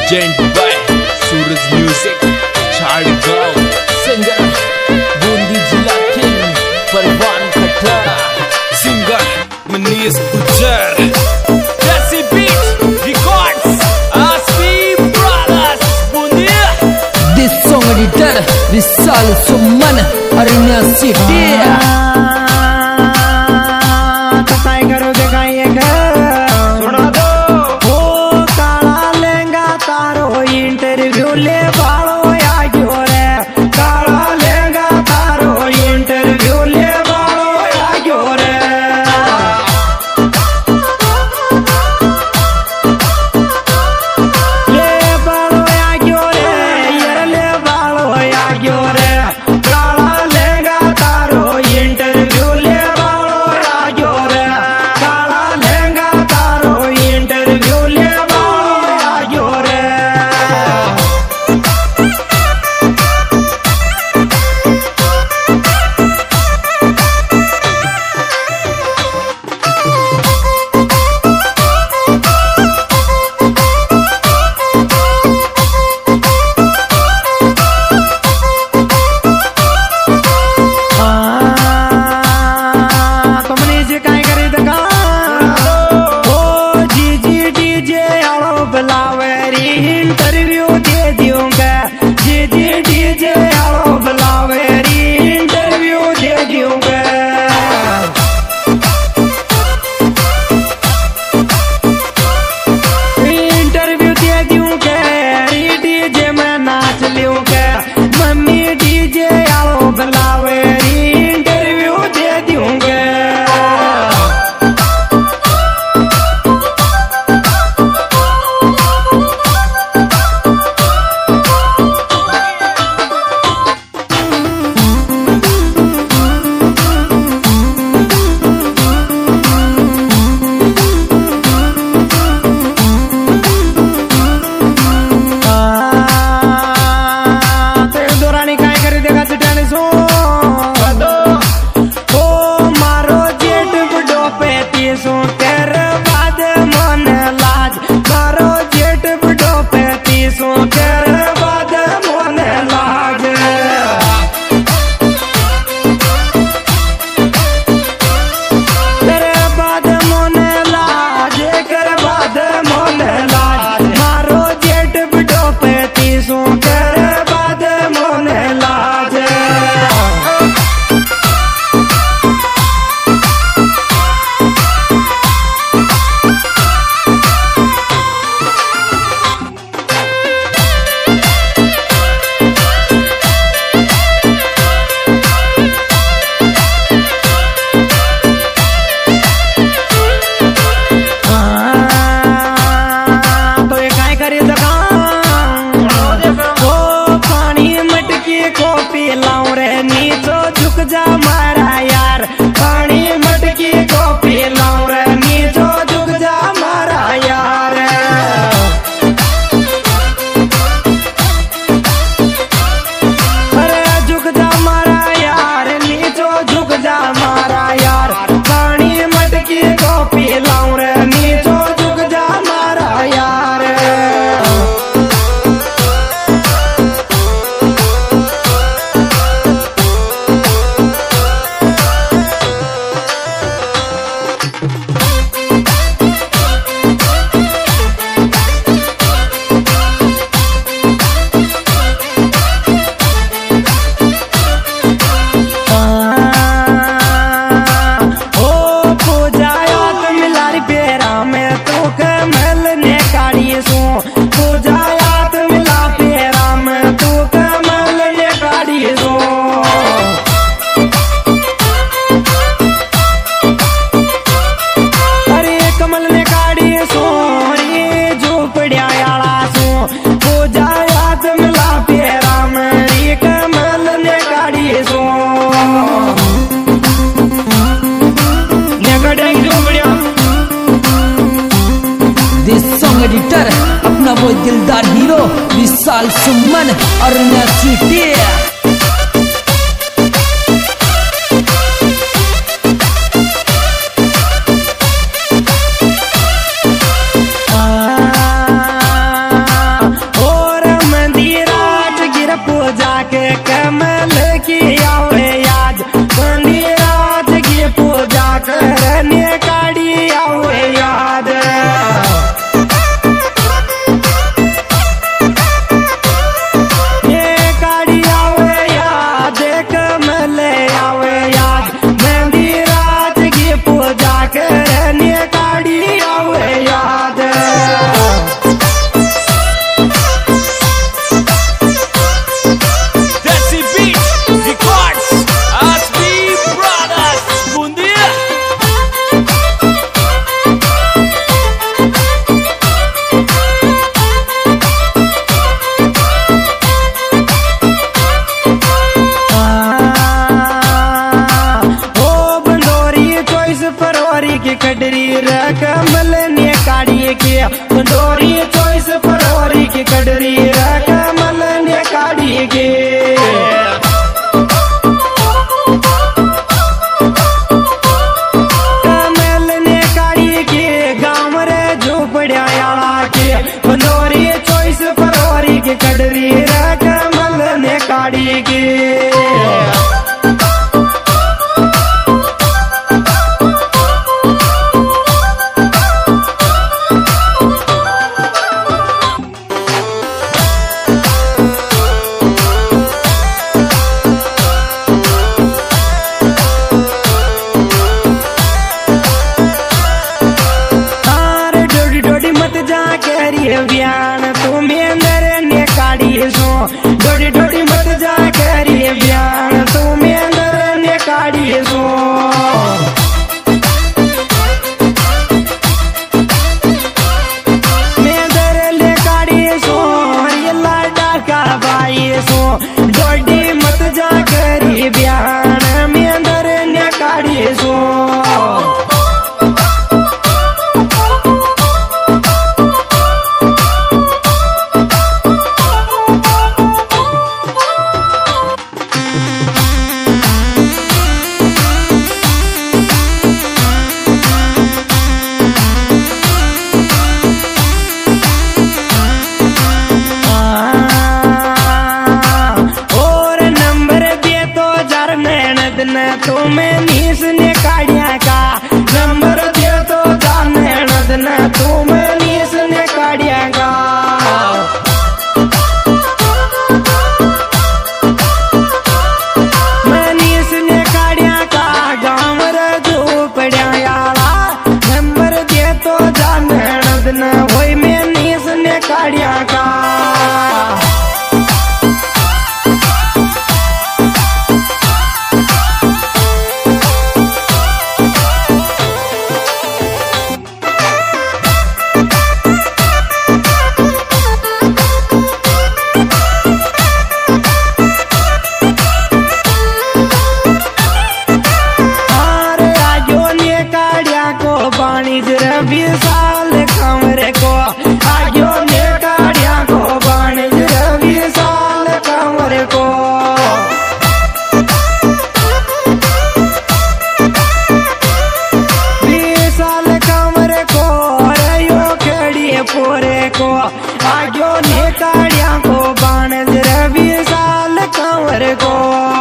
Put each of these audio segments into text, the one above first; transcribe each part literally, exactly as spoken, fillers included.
present by Suraj music Jhadgaon singer Bundi जिला king परवान खट्टा सिंगर मनीष गुज्जर जैसी beat records Asafi brothers Bundi this song editor Vishal Suman Aranya city editor अपना वो दिलदार हीरो विशाल सुमन अरण्या सिटी डोरी चॉइस फरोरी की कटरी कमल ने काढ़ी के कमल ने काढ़ी के गाँव रे झोपड़िया के डोरी चॉइस फरोरी की कटरी कमल ने काढ़ी के ब्यान तुम्हें अंदर ने काढ़ी सो डोडी डोडी मत जा करी ब्यान तुम्हें अंदर ने काढ़ी सो मैं अंदर ले काढ़ी सो ये लाडा का भाई सो डोडी मत जा करी ब्यान मैं अंदर ने काढ़ी सो तुम्हें नीस ने काढ़िया का नंबर दे तो जाने नदना तुम्हें नीस ने काढ़िया का मैं नीस ने काढ़िया का गाँव रे झोपड़िया नंबर दे तो जाने नदना वही मैं नीस ने काढ़िया का रवि साल कमरे को आयो ने काढ़िया को बाणिज रवि साल कमरे को बीस साल कमरे को रयो खेड़ी पूरे को आयो ने काढ़िया को बाणिज रवि साल कमरे को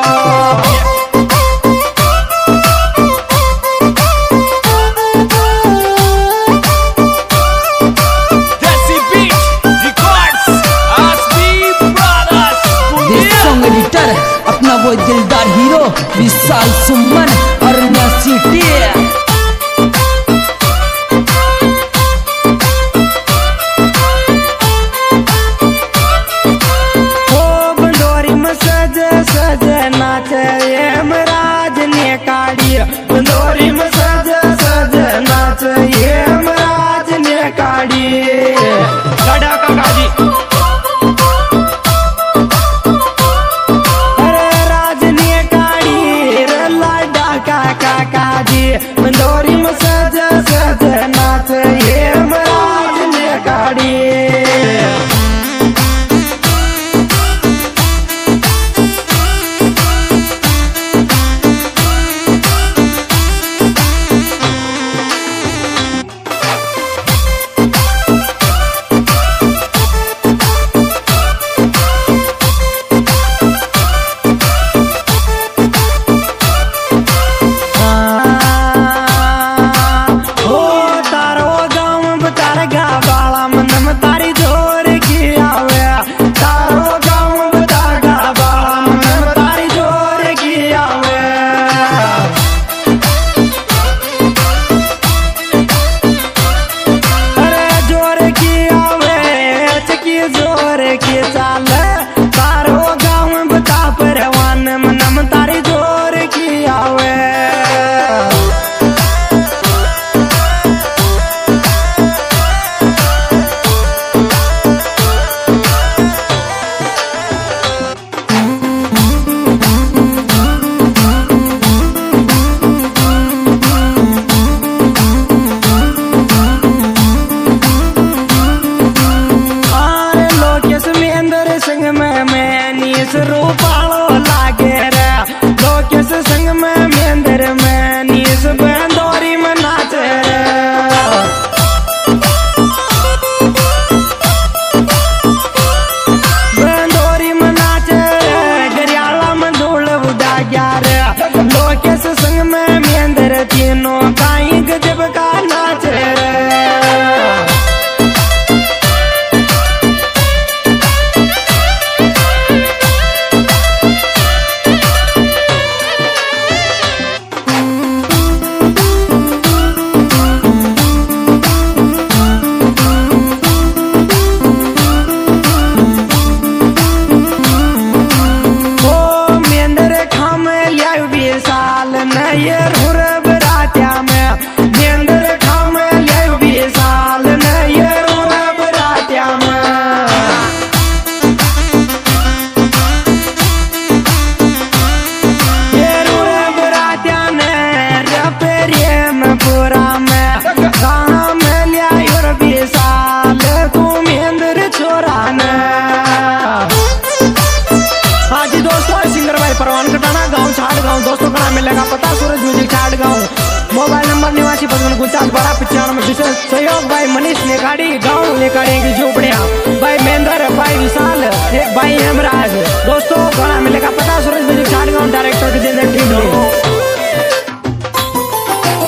अपना वो दिलदार हीरो विशाल सुमन और सिटी सज सज नाच राज ने काढ़ी बंदोरी में सज सज नाच राज ने काढ़ी काढ़ा का काढ़ी अरे राज ने काढ़ी लाडा का काकाजी बंदोरी में सज सज नाच राज ने काढ़ी संग में मैं नीस रूपालो लागे रे लोकेश संग में मेंदर में नीस बंदोरी में नाचे रे बंदोरी में नाचे गरियाला में धूल उड़ा गया रे लोकेश संग में मेंदर तीनों काई गजब का नाचे रे दोस्तों का नाम मिलेगा पता सूरज म्यूजिक छाड़ गाँव मोबाइल नंबर निवासी पचपन उनचास बारह पचानवे सहयोग भाई मनीष नेकाड़ी गाँव नेकाड़ी की जो